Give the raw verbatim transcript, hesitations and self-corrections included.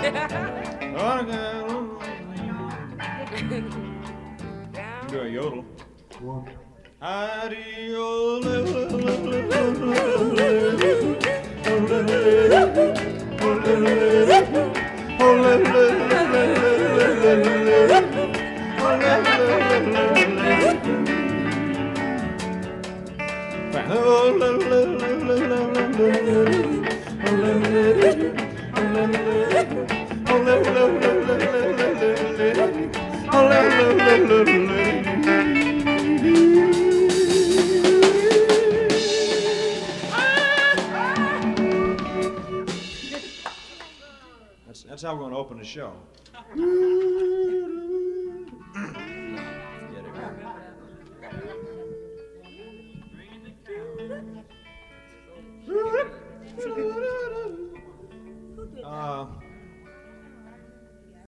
Do a yodel. One. That's, that's how we're going to open the show.